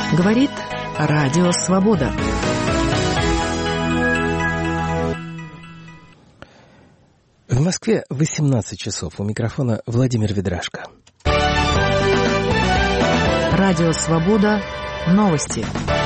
Говорит Радио Свобода. В Москве 18 часов. У микрофона Владимир Ведрашко. Радио Свобода. Новости.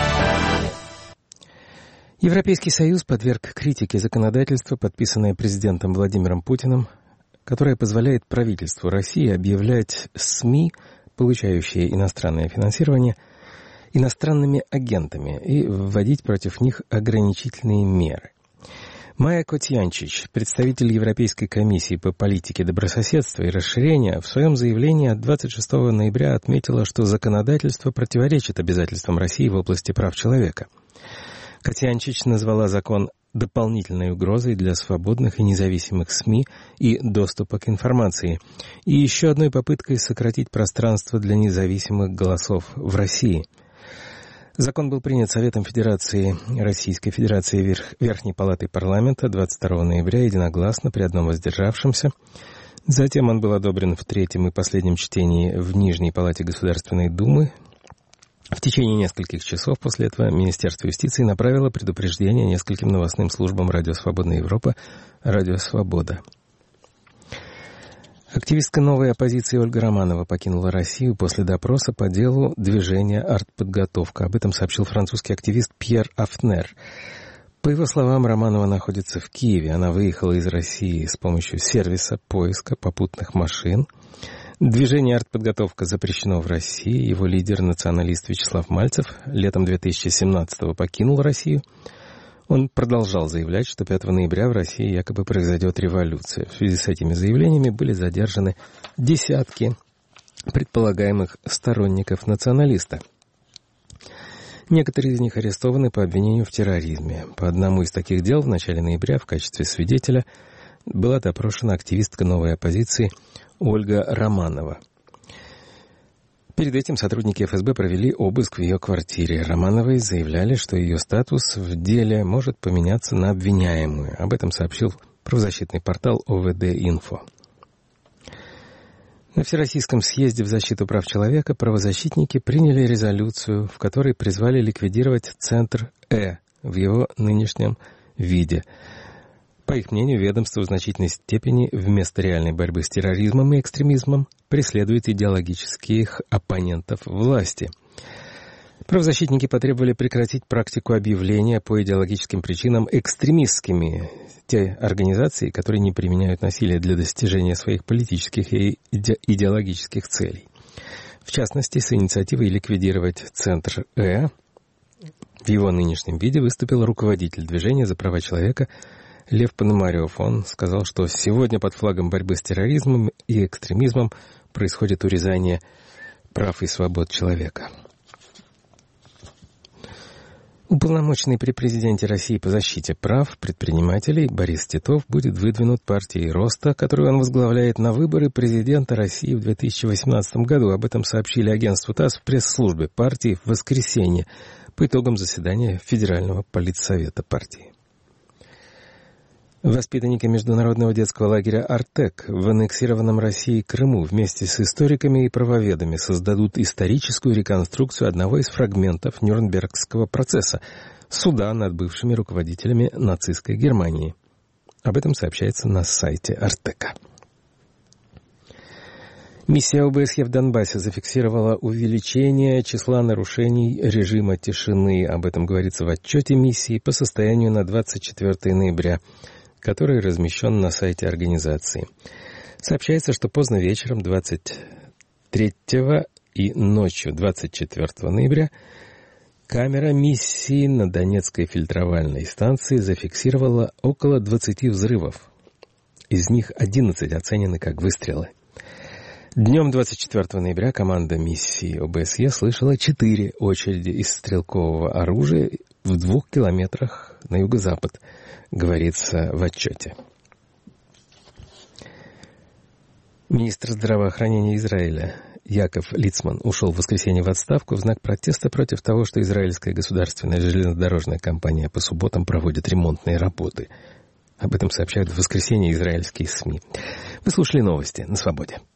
Европейский Союз подверг критике законодательство, подписанное президентом Владимиром Путиным, которое позволяет правительству России объявлять СМИ, получающие иностранное финансирование, иностранными агентами и вводить против них ограничительные меры. Майя Котьянчич, представитель Европейской комиссии по политике добрососедства и расширения, в своем заявлении от 26 ноября отметила, что законодательство противоречит обязательствам России в области прав человека. Котьянчич назвала закон дополнительной угрозой для свободных и независимых СМИ и доступа к информации, и еще одной попыткой сократить пространство для независимых голосов в России. Закон был принят Советом Федерации Российской Федерации Верхней Палаты Парламента 22 ноября единогласно при одном воздержавшемся. Затем он был одобрен в третьем и последнем чтении в Нижней Палате Государственной Думы. В течение нескольких часов после этого Министерство юстиции направило предупреждение нескольким новостным службам Радио Свободная Европа, Радио Свобода. Активистка новой оппозиции Ольга Романова покинула Россию после допроса по делу движения «Артподготовка». Об этом сообщил французский активист Пьер Афнер. По его словам, Романова находится в Киеве. Она выехала из России с помощью сервиса поиска попутных машин. Движение «Артподготовка» запрещено в России. Его лидер, националист Вячеслав Мальцев, летом 2017-го покинул Россию. Он продолжал заявлять, что 5 ноября в России якобы произойдет революция. В связи с этими заявлениями были задержаны десятки предполагаемых сторонников националиста. Некоторые из них арестованы по обвинению в терроризме. По одному из таких дел в начале ноября в качестве свидетеля была допрошена активистка новой оппозиции Ольга Романова. Перед этим сотрудники ФСБ провели обыск в ее квартире. Романовой заявляли, что ее статус в деле может поменяться на обвиняемую. Об этом сообщил правозащитный портал ОВД-Инфо. На Всероссийском съезде в защиту прав человека правозащитники приняли резолюцию, в которой призвали ликвидировать Центр в его нынешнем виде. По их мнению, ведомство в значительной степени вместо реальной борьбы с терроризмом и экстремизмом преследует идеологических оппонентов власти. Правозащитники потребовали прекратить практику объявления по идеологическим причинам экстремистскими те организации, которые не применяют насилие для достижения своих политических и идеологических целей. В частности, с инициативой ликвидировать Центр в его нынешнем виде выступил руководитель движения за права человека Лев Пономарев. Он сказал, что сегодня под флагом борьбы с терроризмом и экстремизмом происходит урезание прав и свобод человека. Уполномоченный при президенте России по защите прав предпринимателей Борис Титов будет выдвинут партией Роста, которую он возглавляет, на выборы президента России в 2018 году. Об этом сообщили агентству ТАСС в пресс-службе партии в воскресенье по итогам заседания Федерального политсовета партии. Воспитанники международного детского лагеря «Артек» в аннексированном Россией Крыму вместе с историками и правоведами создадут историческую реконструкцию одного из фрагментов Нюрнбергского процесса – суда над бывшими руководителями нацистской Германии. Об этом сообщается на сайте «Артека». Миссия ОБСЕ в Донбассе зафиксировала увеличение числа нарушений режима тишины. Об этом говорится в отчете миссии по состоянию на 24 ноября. Который размещен на сайте организации. Сообщается, что поздно вечером 23 и ночью 24 ноября камера миссии на Донецкой фильтровальной станции зафиксировала около 20 взрывов. Из них 11 оценены как выстрелы. Днем 24 ноября команда миссии ОБСЕ слышала 4 очереди из стрелкового оружия в 2 километрах на юго-запад, говорится в отчете. Министр здравоохранения Израиля Яков Лицман ушел в воскресенье в отставку в знак протеста против того, что израильская государственная железнодорожная компания по субботам проводит ремонтные работы. Об этом сообщают в воскресенье израильские СМИ. Вы слушали новости на Свободе.